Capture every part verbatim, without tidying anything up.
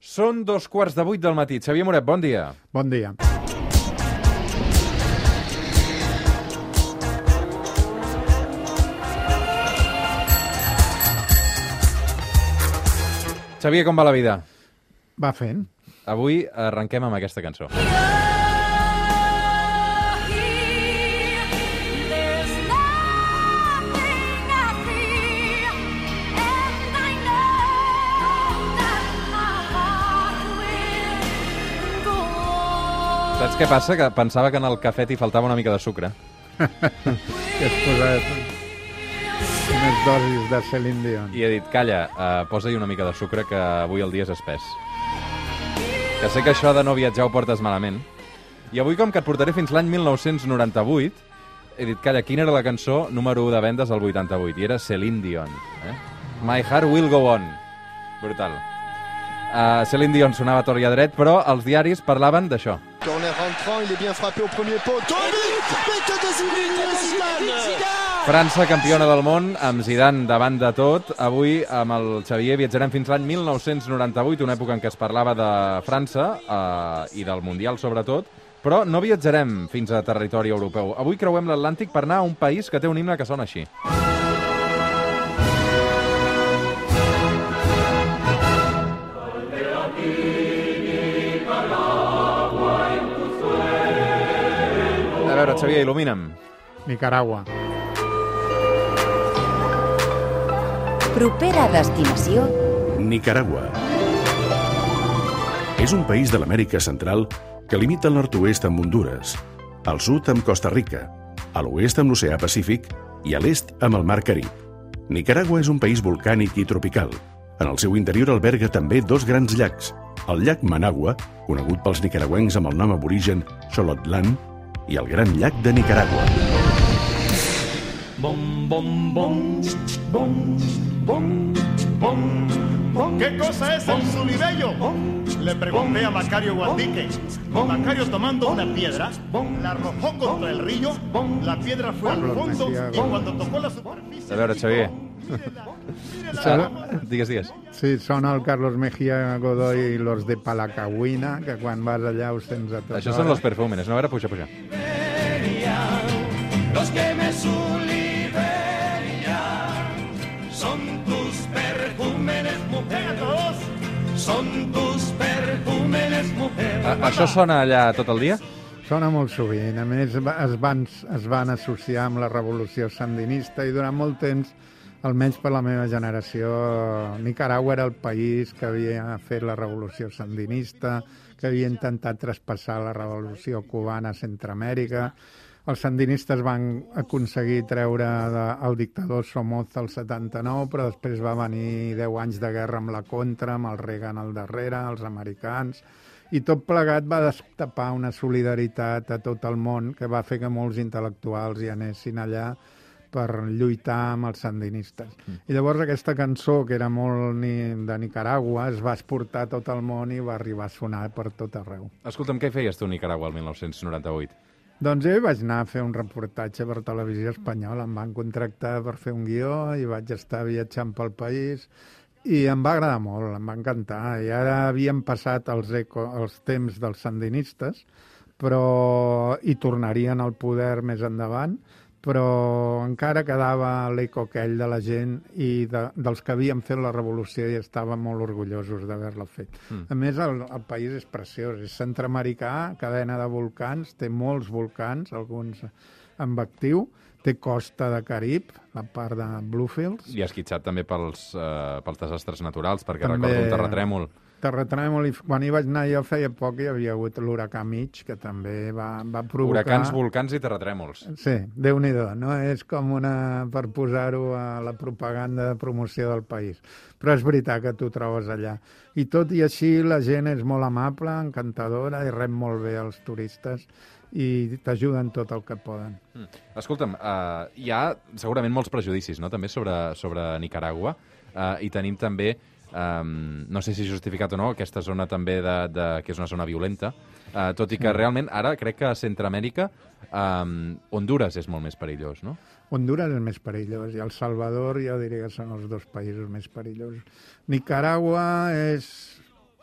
Són dos quarts de vuit del matí. Xavier Moret, bon dia. Bon dia. Xavier, com va la vida? Va fent. Avui arrenquem amb aquesta cançó. Saps què passa? Que pensava que en el cafè t'hi faltava una mica de sucre. Que has posat unes dosis de Celine Dion. I he dit, calla, uh, posa-hi una mica de sucre que avui el dia és espès. Que sé que això de no viatjar ho portes malament. I avui, com que et portaré fins l'any mil nou-cents noranta-vuit, he dit, calla, quina era la cançó número u de vendes al vuitanta-vuit? I era Celine Dion. Eh? My Heart Will Go On. Brutal. Uh, Celine Dion sonava a tort i a dret, però els diaris parlaven d'això. Corner rentrant, il est bien frappé au premier poteau. França, campiona del món, amb Zidane davant de tot. Avui, amb el Xavier, viatjarem fins l'any mil nou-cents noranta-vuit, una època en què es parlava de França eh, i del Mundial, sobretot, però no viatjarem fins a territori europeu. Avui creuem l'Atlàntic per anar a un país que té un himne que sona així. A veure, Xavier, il·lumina'm. Nicaragua. Propera destinació... Nicaragua. És un país de l'Amèrica Central que limita al nord-oest amb Hondures, al sud amb Costa Rica, a l'oest amb l'oceà Pacífic i a l'est amb el mar Carib. Nicaragua és un país volcànic i tropical. En el seu interior alberga també dos grans llacs, el llac Managua, conegut pels nicaragüencs amb el nom aborigen Xolotlán, i el Gran Llac de Nicaragua. Bom, bom, bom, bom, bom, bom, bom. ¿Qué cosa es el Zulibello? Le pregunté a Macario Guandique. Macario, tomando una piedra, la arrojó contra el río, la piedra fue al fondo y cuando tocó la superficie... A veure, Xavier. Ah, digues, digues. Sí, sona el Carlos Mejía Godoy i los de Palacagüina, que quan vas allà ho sents a tot. Això són los perfúmenes, no? A veure, puja, puja. Los que me Zuliberia son tus perfúmenes, mujer. Son tus perfúmenes, mujer. A, això sona allà tot el dia? Sona molt sovint. A més, es van, es van associar amb la revolució sandinista i durant molt temps, almenys per la meva generació, Nicaragua era el país que havia fet la revolució sandinista, que havia intentat traspassar la revolució cubana a Centroamèrica. Els sandinistes van aconseguir treure de, el dictador Somoza al setanta-nou, però després va venir deu anys de guerra amb la contra, amb el Reagan al darrere, els americans, i tot plegat va destapar una solidaritat a tot el món que va fer que molts intel·lectuals hi anessin allà per lluitar amb els sandinistes. Mm. I llavors aquesta cançó, que era molt ni, de Nicaragua, es va exportar a tot el món i va arribar a sonar per tot arreu. Escolta'm, què feies tu a Nicaragua el mil nou-cents noranta-vuit? Doncs jo vaig anar a fer un reportatge per Televisió Espanyola. Em van contractar per fer un guió i vaig estar viatjant pel país i em va agradar molt, em va encantar. I ara havien passat els, eco, els temps dels sandinistes, però hi tornarien al poder més endavant, però encara quedava l'eco aquell de la gent i de, dels que havien fet la revolució i estaven molt orgullosos d'haver-la fet. Mm. A més, el, el país és preciós, és centreamericà, cadena de volcans, té molts volcans, alguns amb actiu, té costa de Carib, la part de Bluefields. I esquitxat també pels, uh, pels desastres naturals, perquè també... recordo un terratrèmol. Terratrèmol, i quan hi vaig anar jo feia poc hi havia hagut l'huracà Mitch, que també va, va provocar... Huracans, volcans i terratrèmols. Sí, Déu-n'hi-do, no? És com una... per posar-ho a la propaganda de promoció del país. Però és veritat que tu trobes allà. I tot i així la gent és molt amable, encantadora, i rep molt bé els turistes i t'ajuden tot el que poden. Mm. Escolta'm, uh, hi ha segurament molts prejudicis, no?, també sobre, sobre Nicaragua, uh, i tenim també... Um, no sé si justificat o no, aquesta zona també de, de, que és una zona violenta, uh, tot i que realment ara crec que a Centroamèrica um, Hondures és molt més perillós, no? Hondures és més perillós i El Salvador jo diria que són els dos països més perillosos. Nicaragua és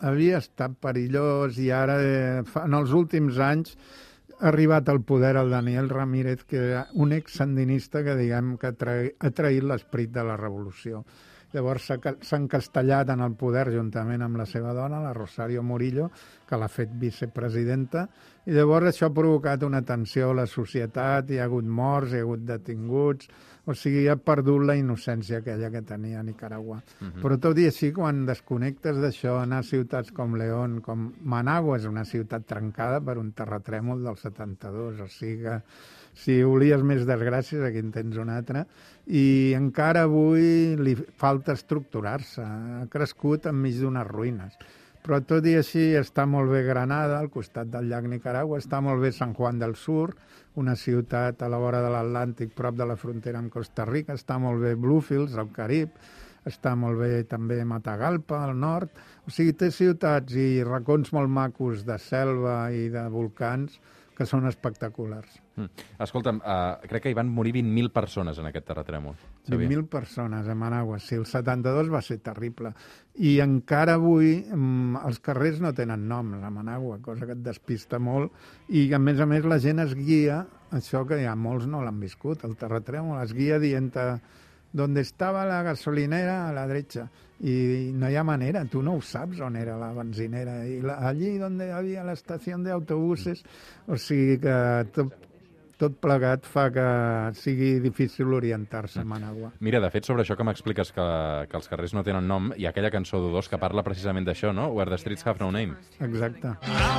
havia estat perillós i ara, eh, fa, en els últims anys, ha arribat al poder el Daniel Ramírez, que era un ex-sandinista que, diguem, que ha, tra- ha traït l'esperit de la revolució. Llavors s'ha s'ha encastellat en el poder juntament amb la seva dona, la Rosario Murillo, que l'ha fet vicepresidenta, i llavors això ha provocat una tensió a la societat, hi ha hagut morts, hi ha hagut detinguts, o sigui, ha perdut la innocència aquella que tenia a Nicaragua. Uh-huh. Però tot i així, quan desconnectes d'això, anar a ciutats com León, com Managua, és una ciutat trencada per un terratrèmol del setanta-dos, o sigui que si volies més desgràcies, aquí en tens una altra, i encara avui li falta estructurar-se, ha crescut enmig d'unes ruïnes. Però tot i així està molt bé Granada, al costat del llac Nicaragua, està molt bé San Juan del Sur, una ciutat a la vora de l'Atlàntic, prop de la frontera amb Costa Rica, està molt bé Bluefields, al Carib, està molt bé també Matagalpa, al nord. O sigui, té ciutats i racons molt macos de selva i de volcans que són espectaculars. Mm. Escolta'm, uh, crec que hi van morir vint mil persones en aquest terratrèmol. vint mil persones a Managua, sí, el setanta-dos va ser terrible. I encara avui mm, els carrers no tenen nom a Managua, cosa que et despista molt, i a més a més la gent es guia, això que ja molts no l'han viscut, el terratrèmol, es guia dient donde estava la gasolinera a la dreta, i no hi ha manera, tu no ho saps on era la benzinera, i la, allí donde havia l'estació d'autobuses, o sigui que tot, tot plegat fa que sigui difícil orientar-se a Managua. Mira, de fet, sobre això que m'expliques que, que els carrers no tenen nom, hi ha aquella cançó d'U dos que parla precisament d'això, no? Where the streets have no name. Exacte.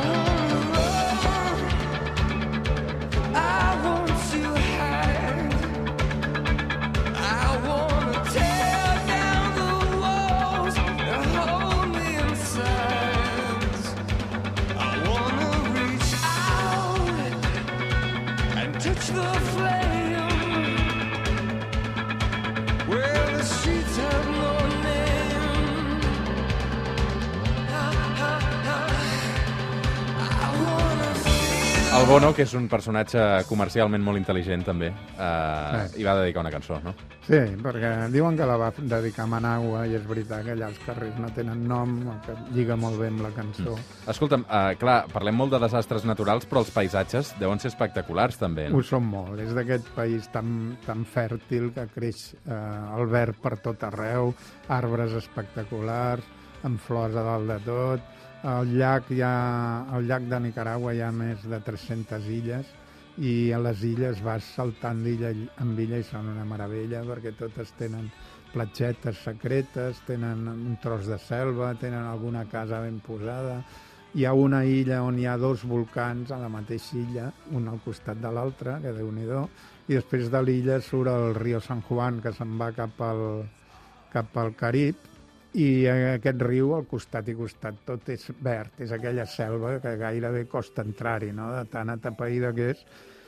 El Bono, que és un personatge comercialment molt intel·ligent, també, eh, sí. hi va dedicar una cançó, no? Sí, perquè diuen que la va dedicar a Managua, i és veritat que allà els carrers no tenen nom, que lliga molt bé amb la cançó. Mm. Escolta'm, eh, clar, parlem molt de desastres naturals, però els paisatges deuen ser espectaculars, també, no? Ho són molt. És d'aquest país tan, tan fèrtil que creix eh, el verd per tot arreu, arbres espectaculars, amb flors a dalt de tot. Al llac, hi ha, al llac de Nicaragua hi ha més de tres-centes illes, i a les illes vas saltant d'illa en illa i són una meravella, perquè totes tenen platgetes secretes, tenen un tros de selva, tenen alguna casa ben posada. Hi ha una illa on hi ha dos volcans a la mateixa illa, un al costat de l'altre, que Déu-n'hi-do, i després de l'illa surt el riu San Juan, que se'n va cap al, cap al Carib, i aquest riu, al costat i costat, tot és verd, és aquella selva que gairebé costa entrar-hi, no?, de tan atapeïda que és.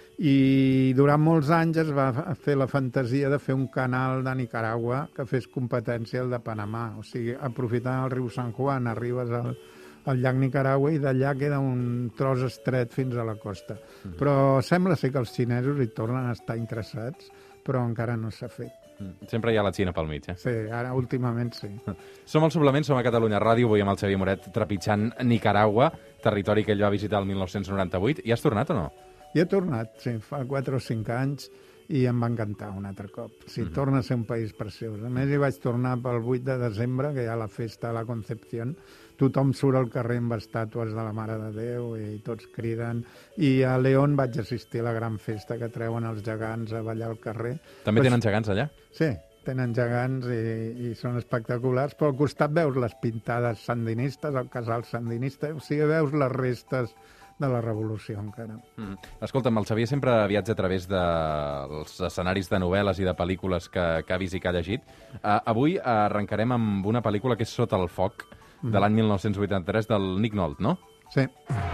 I durant molts anys es va fer la fantasia de fer un canal de Nicaragua que fes competència al de Panamà. O sigui, aprofitant el riu San Juan, arribes al, al llac Nicaragua i d'allà queda un tros estret fins a la costa. Mm-hmm. Però sembla ser que els xinesos hi tornen a estar interessats, però encara no s'ha fet. Sempre hi ha la Xina pel mig, eh? Sí, ara últimament sí. Som al Suplement, som a Catalunya Ràdio, avui amb el Xavier Moret trepitjant Nicaragua, territori que ell va visitar el mil nou-cents noranta-vuit. Hi has tornat o no? Hi he tornat, sí, fa quatre o cinc anys, i em va encantar un altre cop. Sí, mm-hmm. Torna a ser un país preciós. A més, hi vaig tornar pel vuit de desembre, que hi ha la festa de la Concepción. Tothom surt al carrer amb estàtues de la Mare de Déu i tots criden. I a León vaig assistir a la gran festa que treuen els gegants a ballar al carrer. També tenen gegants allà? Sí, tenen gegants i, i són espectaculars, però al costat veus les pintades sandinistes, el casal sandinista, o sigui, veus les restes de la revolució encara. Mm. Escolta'm, el Xavier sempre viatja a través dels de escenaris de novel·les i de pel·lícules que, que ha vist i que ha llegit. Uh, avui arrencarem amb una pel·lícula que és Sota el foc, mm. de l'any mil nou-cents vuitanta-tres, del Nick Nolte, no? Sí.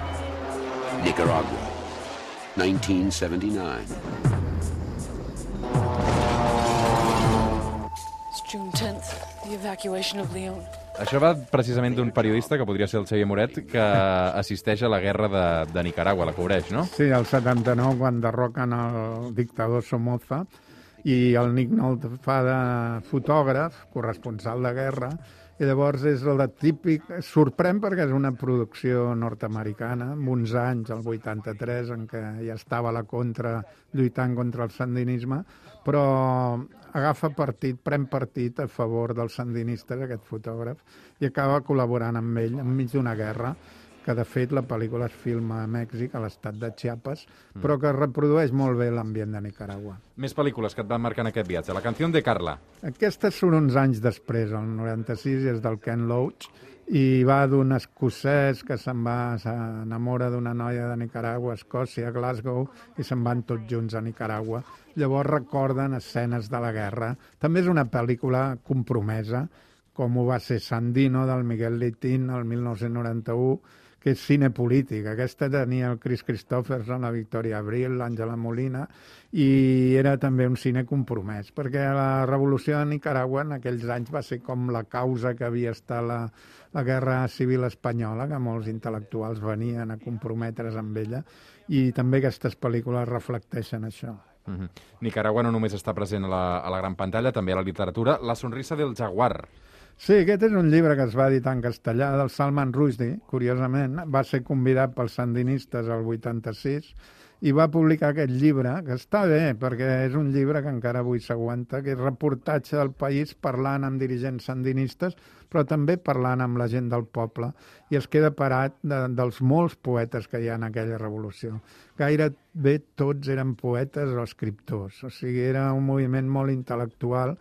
Nicaragua, nineteen seventy-nine. It's June tenth, the evacuation of León. Això va precisament d'un periodista, que podria ser el Xavier Moret, que assisteix a la guerra de, de Nicaragua, la cobreix, no? Sí, el setanta-nou, quan derroquen el dictador Somoza, i el Nick Nolte fa de fotògraf, corresponsal de guerra, I llavors és el de típic... Sorprèn perquè és una producció nord-americana, amb uns anys, el vuitanta-tres, en què ja estava a la contra, lluitant contra el sandinisme, però agafa partit, pren partit a favor dels sandinistes, aquest fotògraf, i acaba col·laborant amb ell enmig d'una guerra, que de fet la pel·lícula es filma a Mèxic, a l'estat de Chiapas, però que reprodueix molt bé l'ambient de Nicaragua. Més pel·lícules que et van marcar en aquest viatge. La canció de Carla. Aquestes són uns anys després, el noranta-sis, i és del Ken Loach, i va d'un escocès que se'n va, s'enamora d'una noia de Nicaragua, Escòcia, Glasgow, i se'n van tots junts a Nicaragua. Llavors recorden escenes de la guerra. També és una pel·lícula compromesa, com ho va ser Sandino, del Miguel Litín, el mil nou-cents noranta-u, que és cine polític. Aquesta tenia el Chris Christopherson, la Victoria Abril, l'Àngela Molina, i era també un cine compromès, perquè la revolució de Nicaragua en aquells anys va ser com la causa que havia estat la, la guerra civil espanyola, que molts intel·lectuals venien a comprometre's amb ella, i també aquestes pel·lícules reflecteixen això. Mm-hmm. Nicaragua no només està present a la, a la gran pantalla, també a la literatura. La sonrisa del jaguar. Sí, aquest és un llibre que es va editar en castellà, del Salman Rushdie, curiosament. Va ser convidat pels sandinistes al vuitanta-sis i va publicar aquest llibre, que està bé, perquè és un llibre que encara avui s'aguanta, que és reportatge del país parlant amb dirigents sandinistes, però també parlant amb la gent del poble, i es queda parat de, dels molts poetes que hi ha en aquella revolució. Gairebé tots eren poetes o escriptors, o sigui, era un moviment molt intel·lectual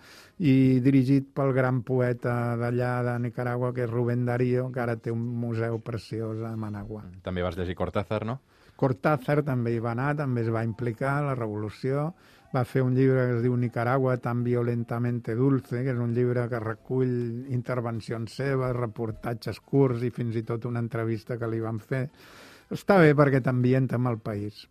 i dirigit pel gran poeta d'allà de Nicaragua, que és Rubén Darío, que ara té un museu preciós a Managua. També vas llegir Cortázar, no? Cortázar també hi va anar, també es va implicar en la revolució, va fer un llibre que es diu Nicaragua tan violentamente dulce, que és un llibre que recull intervencions seves, reportatges curts i fins i tot una entrevista que li van fer. Està bé perquè t'ambienta amb el país.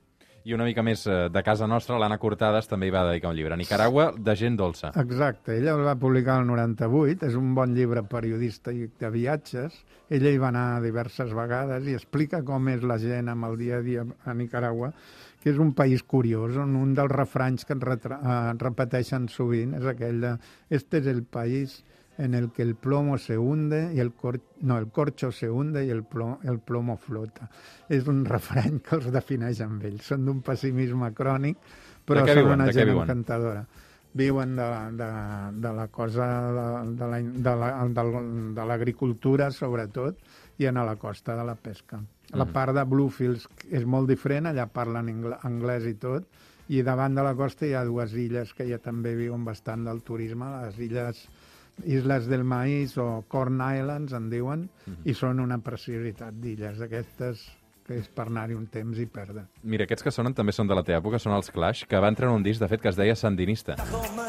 I una mica més de casa nostra, l'Anna Cortades també hi va dedicar un llibre, Nicaragua, de gent dolça. Exacte, ella el va publicar el noranta-vuit, és un bon llibre periodista i de viatges. Ella hi va anar diverses vegades i explica com és la gent amb el dia a dia a Nicaragua, que és un país curiós, on un dels refranys que et uh, repeteixen sovint és aquell de «Este es el país en el que el plomo se hunde y el cor... no, el corcho se hunde y el plomo, el plomo flota». És un refrany que els defineix amb ells. Són d'un pessimisme crònic, però són viuen? una De gent viuen? encantadora. Viuen de, de, de la cosa de, de, la, de, la, de, de l'agricultura, sobretot, i a la costa de la pesca. La part de Bluefields és molt diferent, allà parlen anglès i tot, i davant de la costa hi ha dues illes que ja també viuen bastant del turisme, les illes Isles del Maíz o Corn Islands, en diuen, mm-hmm. i són una preciositat d'illes d'aquestes que és per anar-hi un temps i perdre. Mira, aquests que sonen també són de la teva època, són els Clash, que van treure un disc, de fet, que es deia Sandinista.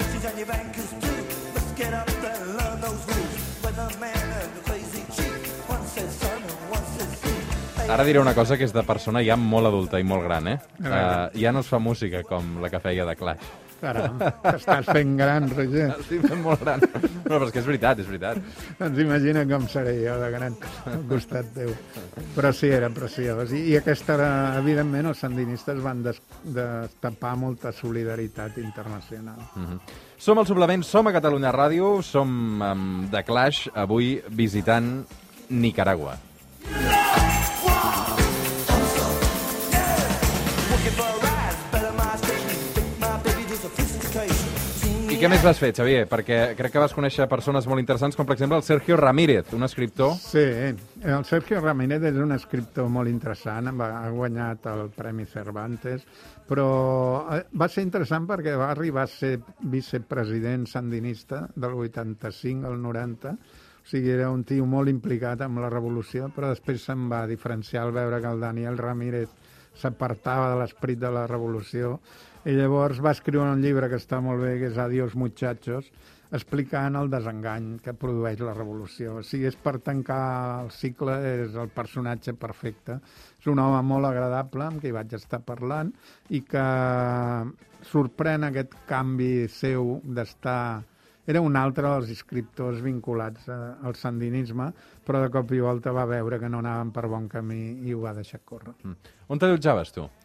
Ara diré una cosa que és de persona ja molt adulta i molt gran, eh? Uh, ja no es fa música com la que feia de Clash. Caram, estàs fent gran, Roger. Estic fent molt gran. No, però és que és veritat, és veritat. Doncs imagina com seré jo de gran al costat teu. Però sí, era preciós. I, i aquesta, evidentment, els sandinistes van des, destapar molta solidaritat internacional. Mm-hmm. Som al Suplement, som a Catalunya Ràdio, som amb The Clash, avui visitant Nicaragua. I què més vas fer, Xavier? Perquè crec que vas conèixer persones molt interessants, com per exemple el Sergio Ramírez, un escriptor. Sí, el Sergio Ramírez és un escriptor molt interessant, ha guanyat el Premi Cervantes, però va ser interessant perquè va arribar a ser vicepresident sandinista del vuitanta-cinc al noranta, o sigui, era un tio molt implicat amb la revolució, però després se'n va diferenciar al veure que el Daniel Ramírez s'apartava de l'esperit de la revolució, i llavors va escriure un llibre que està molt bé, que és Adiós muchachos, explicant el desengany que produeix la revolució. O sigui, és per tancar el cicle, és el personatge perfecte. És un home molt agradable, amb qui vaig estar parlant, i que sorprèn aquest canvi seu d'estar... Era un altre dels escriptors vinculats al sandinisme, però de cop i volta va veure que no anaven per bon camí i ho va deixar córrer. Mm. On t'allotjaves, tu?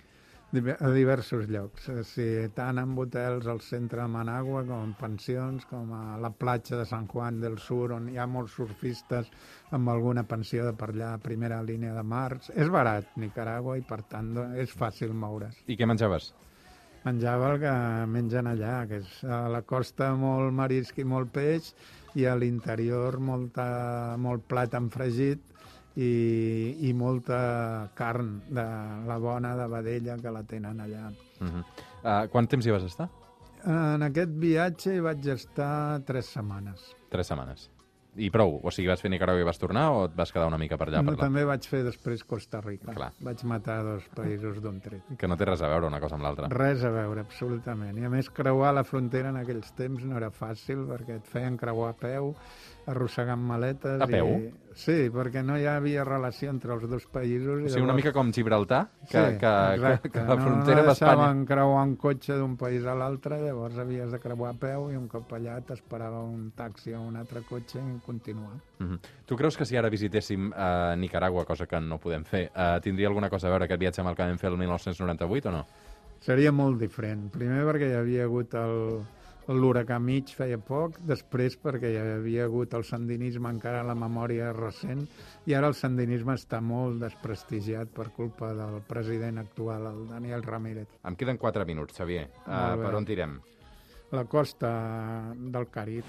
a diversos llocs, o sigui, tant en hotels al centre de Managua com en pensions, com a la platja de San Juan del Sur, on hi ha molts surfistes amb alguna pensió de per allà, primera línia de mar. És barat, Nicaragua, i per tant és fàcil moure's. I què menjaves? Menjava el que mengen allà, que és a la costa molt marisc i molt peix, i a l'interior molta, molt plat enfregit, i, i molta carn de la bona de vedella que la tenen allà. Uh-huh. uh, quant temps hi vas estar? En aquest viatge hi vaig estar tres setmanes. Tres setmanes. I prou? O sigui, vas fer Nicaragua i vas tornar o et vas quedar una mica per allà? No, per també vaig fer després Costa Rica. Clar. Vaig matar dos països d'un tret. Que no té res a veure una cosa amb l'altra. Res a veure, absolutament. I a més, creuar la frontera en aquells temps no era fàcil, perquè et feien creuar a peu, arrossegant maletes... A peu? I... Sí, perquè no hi havia relació entre els dos països. O sigui, una mica com Gibraltar, que, sí, que, que, que la frontera no, no d'Espanya... deixaven creuar un cotxe d'un país a l'altre, llavors havies de creuar a peu i un cop allà t'esperava un taxi o un altre cotxe i continuar. Uh-huh. Tu creus que si ara visitéssim uh, Nicaragua, cosa que no podem fer, uh, tindria alguna cosa a veure aquest viatge amb el que vam fer el dinou noranta-vuit o no? Seria molt diferent. Primer perquè hi havia hagut el... l'huracà mig feia poc, després perquè hi havia hagut el sandinisme encara a la memòria recent, i ara el sandinisme està molt desprestigiat per culpa del president actual, el Daniel Ramírez. Em queden quatre minuts, Xavier. Uh, per on tirem? La costa del Carib.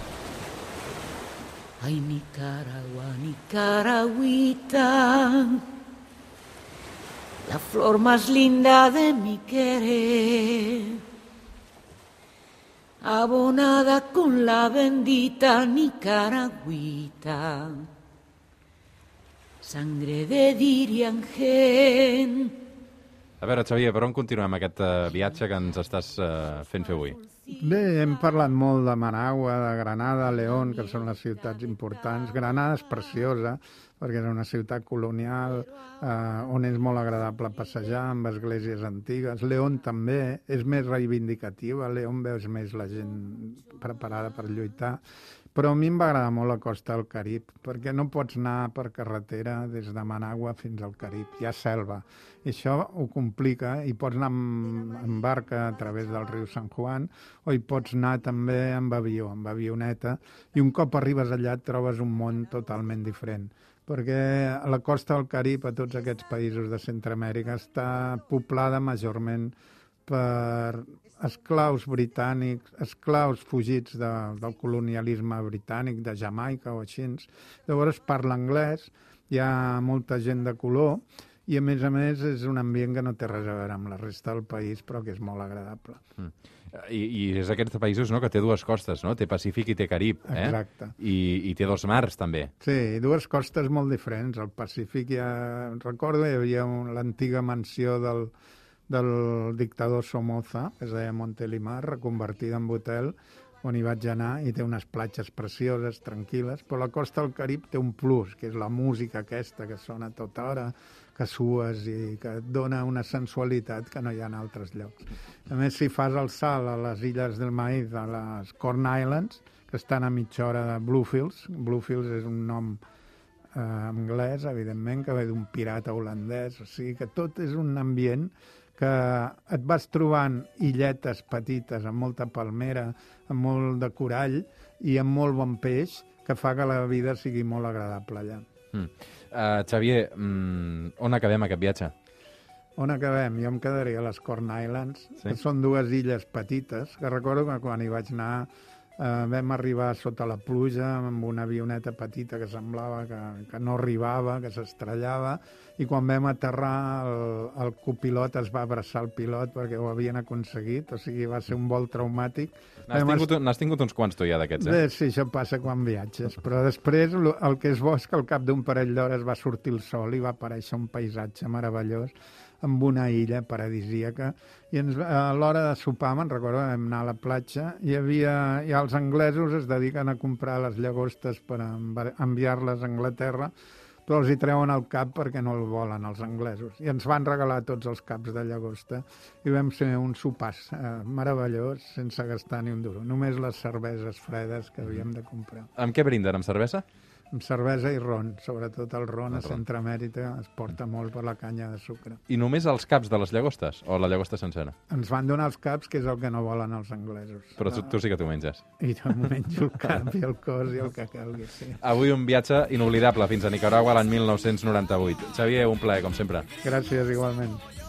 Ay, Nicaragua, Nicaragüita, la flor más linda de mi querer, abonada con la bendita Nicaragüita, sangre de Diriangén. A veure, Xavier, per on continuem aquest uh, viatge que ens estàs uh, fent fer avui? Bé, hem parlat molt de Managua, de Granada, León, que són les ciutats importants. Granada és preciosa, perquè és una ciutat colonial eh, on és molt agradable passejar, amb esglésies antigues. León també és més reivindicativa, a León veus més la gent preparada per lluitar. Però a mi em va agradar molt la costa del Carib, perquè no pots anar per carretera des de Managua fins al Carib, hi ha selva. I això ho complica, i pots anar amb, amb barca a través del riu San Juan, o hi pots anar també amb avió, amb avioneta, i un cop arribes allà et trobes un món totalment diferent. Perquè a la costa del Carib, a tots aquests països de Centroamèrica, està poblada majorment per esclaus britànics, esclaus fugits de, del colonialisme britànic, de Jamaica o així. Llavors parla anglès, hi ha molta gent de color, i a més a més és un ambient que no té res a veure amb la resta del país, però que és molt agradable. Mm. I, I és d'aquests països, no?, que té dues costes, no? Té Pacífic i té Carib, eh? Exacte. I, i té dos mars, també. Sí, dues costes molt diferents. Al Pacífic, ja recordo, hi havia un, l'antiga mansió del, del dictador Somoza, que es deia Montelimar, reconvertida en hotel, on hi vaig anar, i té unes platges precioses, tranquil·les, però la costa del Carib té un plus, que és la música aquesta que sona a tota hora, que sues i que et dona una sensualitat que no hi ha en altres llocs. A més, si fas el salt a les illes del Maíz, a les Corn Islands, que estan a mitja hora de Bluefields, Bluefields és un nom eh, anglès, evidentment, que ve d'un pirata holandès, o sigui que tot és un ambient que et vas trobant illetes petites amb molta palmera, amb molt de corall i amb molt bon peix, que fa que la vida sigui molt agradable allà. Mm. Uh, Xavier, mm, on acabem aquest viatge? On acabem? Jo em quedaria a les Corn Islands, sí? Que són dues illes petites, que recordo que quan hi vaig anar eh, vam arribar sota la pluja amb una avioneta petita que semblava que, que no arribava, que s'estrellava, i quan vam aterrar el, el copilot es va abraçar el pilot perquè ho havien aconseguit, o sigui, va ser un vol traumàtic. N'has tingut, n'has tingut uns quants tu ja d'aquests, eh? Bé, sí, això passa quan viatges, però després el que és bo és que al cap d'un parell d'hores va sortir el sol i va aparèixer un paisatge meravellós amb una illa paradisíaca, i ens, a l'hora de sopar, me'n recordo, vam anar a la platja, i hi havia, ja els anglesos es dediquen a comprar les llagostes per enviar-les a Anglaterra, però els hi treuen el cap perquè no el volen els anglesos, i ens van regalar tots els caps de llagosta, i vam ser un sopàs eh, meravellós, sense gastar ni un duro, només les cerveses fredes que havíem de comprar. Amb què brinden, amb cervesa? amb cervesa i ron. Sobretot el ron El a ron. Centreamèrica es porta molt per la canya de sucre. I només els caps de les llagostes? O la llagosta sencera? Ens van donar els caps, que és el que no volen els anglesos. Però tu, tu sí que t'ho menges. I jo m'ho menjo el cap i el cos i el que calgui, sí. Avui un viatge inoblidable fins a Nicaragua l'any mil nou-cents noranta-vuit. Xavier, un plaer, com sempre. Gràcies, igualment.